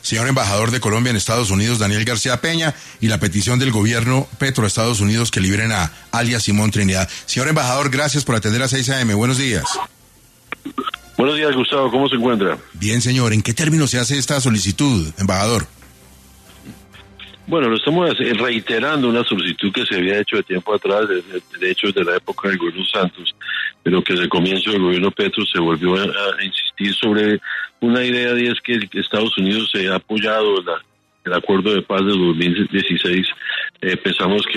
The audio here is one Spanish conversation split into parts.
señor embajador de Colombia en Estados Unidos, Daniel García Peña, y la petición del gobierno Petro Estados Unidos que liberen a alias Simón Trinidad. Señor embajador, gracias por atender a 6 AM. Buenos días. Buenos días, Gustavo. ¿Cómo se encuentra? Bien, señor. ¿En qué términos se hace esta solicitud, embajador? Bueno, lo estamos reiterando una solicitud que se había hecho de tiempo atrás, de hecho desde la época del gobierno Santos, pero que desde el comienzo del gobierno Petro se volvió a insistir sobre una idea, y es que Estados Unidos se ha apoyado el acuerdo de paz de 2016. Pensamos que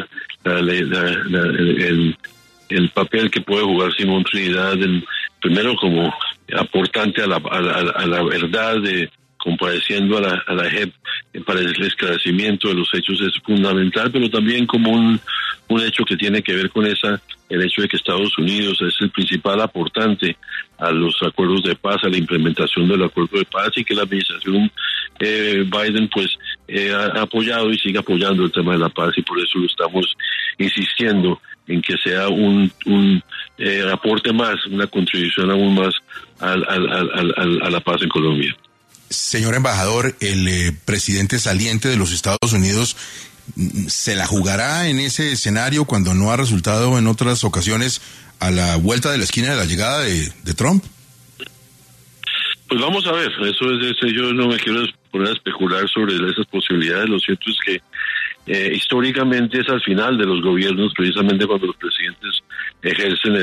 el papel que puede jugar Simón Trinidad, primero como aportante a la verdad, compareciendo a la JEP para el esclarecimiento de los hechos, es fundamental, pero también como un hecho que tiene que ver con el hecho de que Estados Unidos es el principal aportante a los acuerdos de paz, a la implementación del acuerdo de paz, y que la administración Biden pues ha apoyado y sigue apoyando el tema de la paz, y por eso lo estamos insistiendo en que sea un aporte más, una contribución aún más a la paz en Colombia. Señor embajador, el presidente saliente de los Estados Unidos se la jugará en ese escenario cuando no ha resultado en otras ocasiones a la vuelta de la esquina de la llegada de Trump. Pues vamos a ver, yo no me quiero poner a especular sobre esas posibilidades. Lo cierto es que históricamente es al final de los gobiernos, precisamente cuando los presidentes ejercen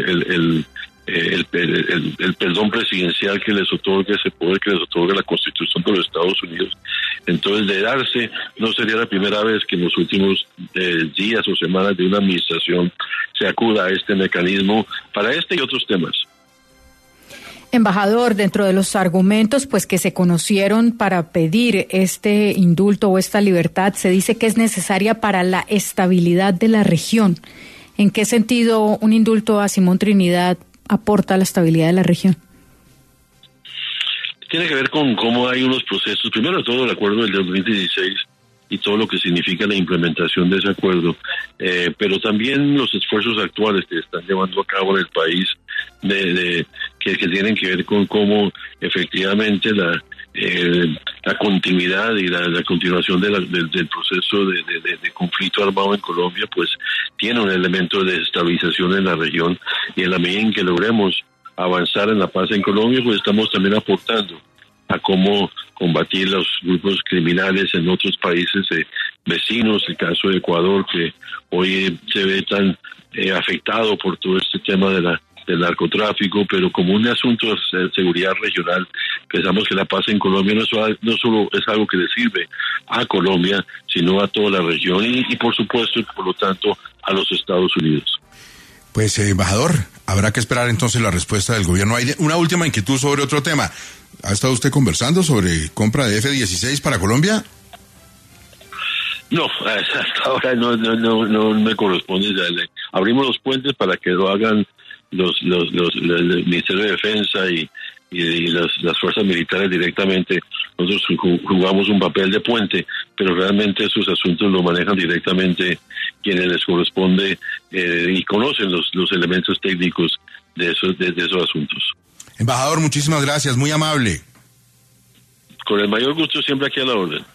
el perdón presidencial que les otorga, ese poder que les otorga la Constitución de los Estados Unidos. Entonces, de darse, no sería la primera vez que en los últimos días o semanas de una administración se acuda a este mecanismo para este y otros temas. Embajador, dentro de los argumentos pues que se conocieron para pedir este indulto o esta libertad, se dice que es necesaria para la estabilidad de la región. ¿En qué sentido un indulto a Simón Trinidad aporta a la estabilidad de la región? Tiene que ver con cómo hay unos procesos, primero de todo el acuerdo del 2016 y todo lo que significa la implementación de ese acuerdo, pero también los esfuerzos actuales que están llevando a cabo en el país que tienen que ver con cómo efectivamente la continuidad y la continuación del proceso de conflicto armado en Colombia pues tiene un elemento de estabilización en la región, y en la medida en que logremos avanzar en la paz en Colombia pues estamos también aportando a cómo combatir los grupos criminales en otros países vecinos, el caso de Ecuador, que hoy se ve tan afectado por todo este tema del narcotráfico, pero como un asunto de seguridad regional, pensamos que la paz en Colombia no solo es algo que le sirve a Colombia, sino a toda la región y por supuesto, por lo tanto, a los Estados Unidos. Pues, embajador, habrá que esperar entonces la respuesta del gobierno. Hay una última inquietud sobre otro tema. ¿Ha estado usted conversando sobre compra de F-16 para Colombia? No, hasta ahora no me corresponde. Abrimos los puentes para que lo hagan el Ministerio de Defensa y las fuerzas militares directamente. Nosotros jugamos un papel de puente, pero realmente esos asuntos lo manejan directamente quienes les corresponde y conocen los elementos técnicos de esos asuntos. Embajador, muchísimas gracias, muy amable. Con el mayor gusto, siempre aquí a la orden.